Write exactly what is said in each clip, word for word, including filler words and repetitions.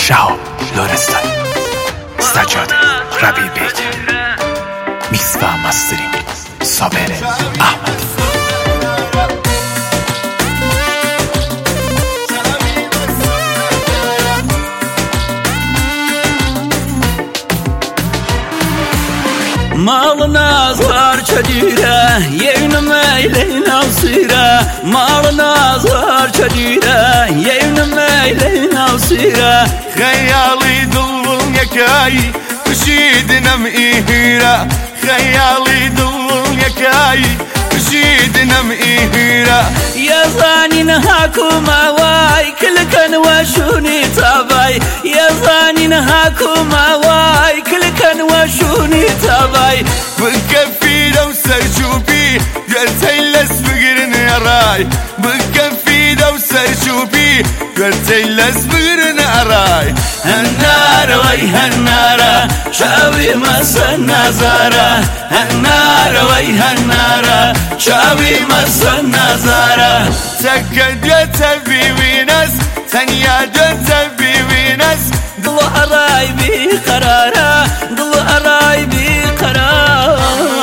شهاب لورستانی سجاد ربی بیت میکس و مسترینگ صابر احمد. مالنا صار شجيرة يين ميلين وصيرة مالنا صار شجيرة يين ميلين وصيرة خيالي ضل يكاي وشيدنا مئيرة خيالي ضل يكاي وشيدنا مئيرة يا ظاني نهاكم واي كل كان وشوني تاباي يا ظاني نهاكم واي كل كان وشوني تاباي بكفي لو سرشوبي قلتي لسبقرن يا راي بكفي لو سرشوبي قلتي لسبقرن يا راي النار ويها النار شاوي مسنا زارة النار ويها النار شاوي مسنا زارة سكت يا تبي وينس ثانية تبي وينس ضل قرايبي قرارة ضل قرايبي قرارة.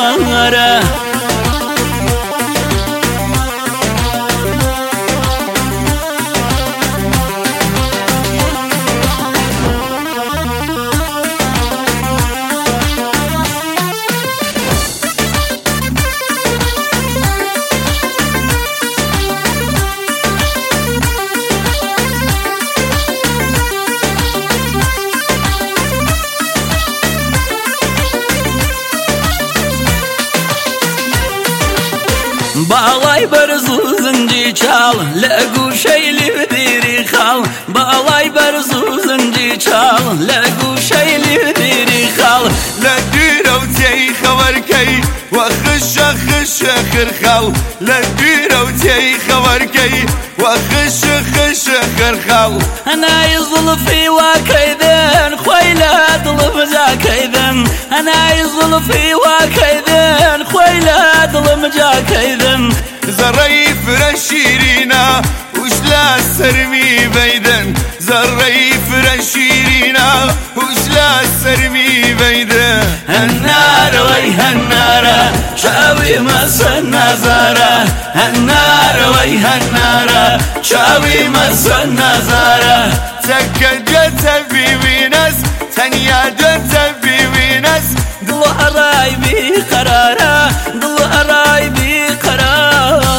باڵای بەرز و زنجی چاڵ لە گوشەی لیودیری خاڵ باڵای بەرز و زنجی چاڵ لە گوشەی لیودیری خاڵ لە دوورە و تێی خەوەرکەی وە خشە خشە خرخاڵ لە دوورە و تێی خەوەرکەی وە خشە خشە خرخاڵ هەنای زڵفی واکەیدن خۆی لە دڵم جاکەیدن هەنای زڵفی واکەیدن خۆی لە دڵم جاکەیدن زەڕەی فرە شیرینە وش لە سەرمی بەیدن زەڕەی فرە شیرینە وش لە سەرمی بەیدن النار ويها النار شاوي مسنا زارة النار ويها النار شاوي مسنا زارة سكت تبي وينس ثانية تبي وينس ضل قرايبي قرارة ضل قرايبي قرارة.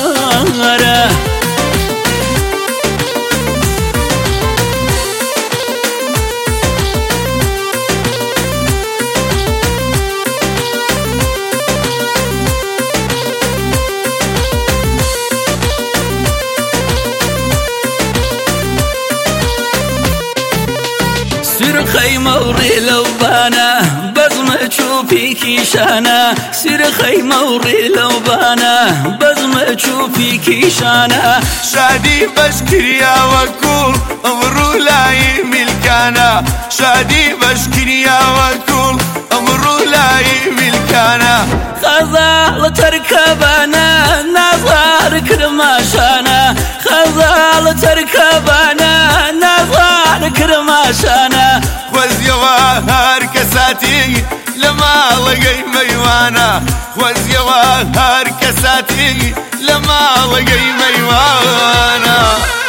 سرخي موري لو بانا بزم تشوفي كيشانا سرخي موري لو بانا بزم تشوفي كيشانا شادي بشكريا وكول امرو لاي ملكانا شادي بشكريا وكول امرو لاي ملكانا خزال تركبانا نظر كرماشانا خزال تركبانا نظر كرماشانا خوزيوا هر كساتي لما لقي ميوانا خوزيوا هر كساتي لما لقي ميوانا